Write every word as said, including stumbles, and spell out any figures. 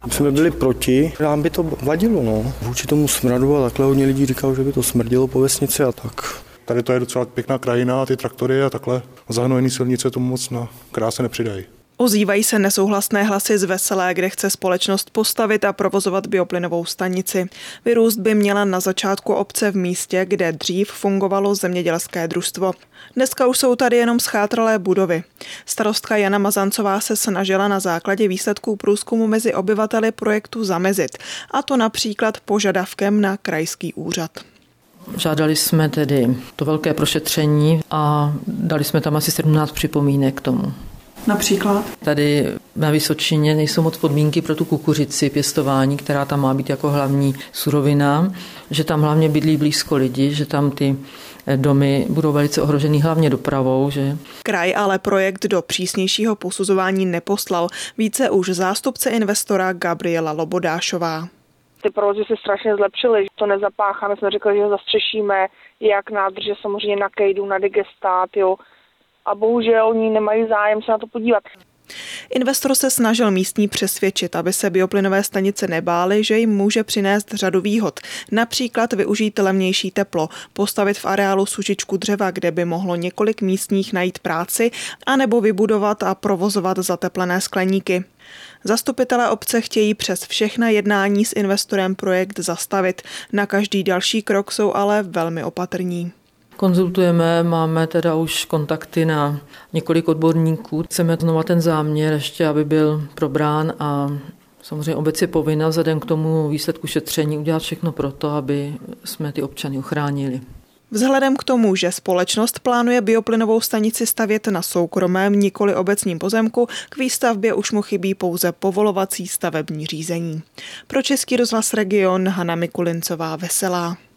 My jsme byli proti, nám by to vadilo, no. Vůči tomu smradu a takhle hodně lidí říkalo, že by to smrdilo po vesnici a tak. Tady to je docela pěkná krajina a ty traktory a takhle zahnojený silnice tomu moc na kráse nepřidají. Ozývají se nesouhlasné hlasy z Veselé, kde chce společnost postavit a provozovat bioplynovou stanici. Vyrůst by měla na začátku obce v místě, kde dřív fungovalo zemědělské družstvo. Dneska už jsou tady jenom schátralé budovy. Starostka Jana Mazancová se snažila na základě výsledků průzkumu mezi obyvateli projektu zamezit, a to například požadavkem na krajský úřad. Žádali jsme tedy to velké prošetření a dali jsme tam asi sedmnáct připomínek k tomu. Například? Tady na Vysočině nejsou moc podmínky pro tu kukuřici pěstování, která tam má být jako hlavní surovina, že tam hlavně bydlí blízko lidi, že tam ty domy budou velice ohrožený hlavně dopravou. Že? Kraj ale projekt do přísnějšího posuzování neposlal. Více už zástupce investora Gabriela Lobodášová. Ty provozy se strašně zlepšily, to nezapácháme, jsme řekli, že ho zastřešíme, jak nádrže samozřejmě na kejdu, na digestát, jo. A bohužel oni nemají zájem se na to podívat. Investor se snažil místní přesvědčit, aby se bioplynové stanice nebály, že jim může přinést řadu výhod. Například využít levnější teplo, postavit v areálu sušičku dřeva, kde by mohlo několik místních najít práci, anebo vybudovat a provozovat zateplené skleníky. Zastupitelé obce chtějí přes všechna jednání s investorem projekt zastavit. Na každý další krok jsou ale velmi opatrní. Konzultujeme, máme teda už kontakty na několik odborníků. Chceme znovu ten záměr ještě, aby byl probrán a samozřejmě obec je povinna vzhledem k tomu výsledku šetření udělat všechno pro to, aby jsme ty občany ochránili. Vzhledem k tomu, že společnost plánuje bioplynovou stanici stavět na soukromém, nikoli obecním pozemku, k výstavbě už mu chybí pouze povolovací stavební řízení. Pro Český rozhlas Region Hana Mikulincová, Veselá.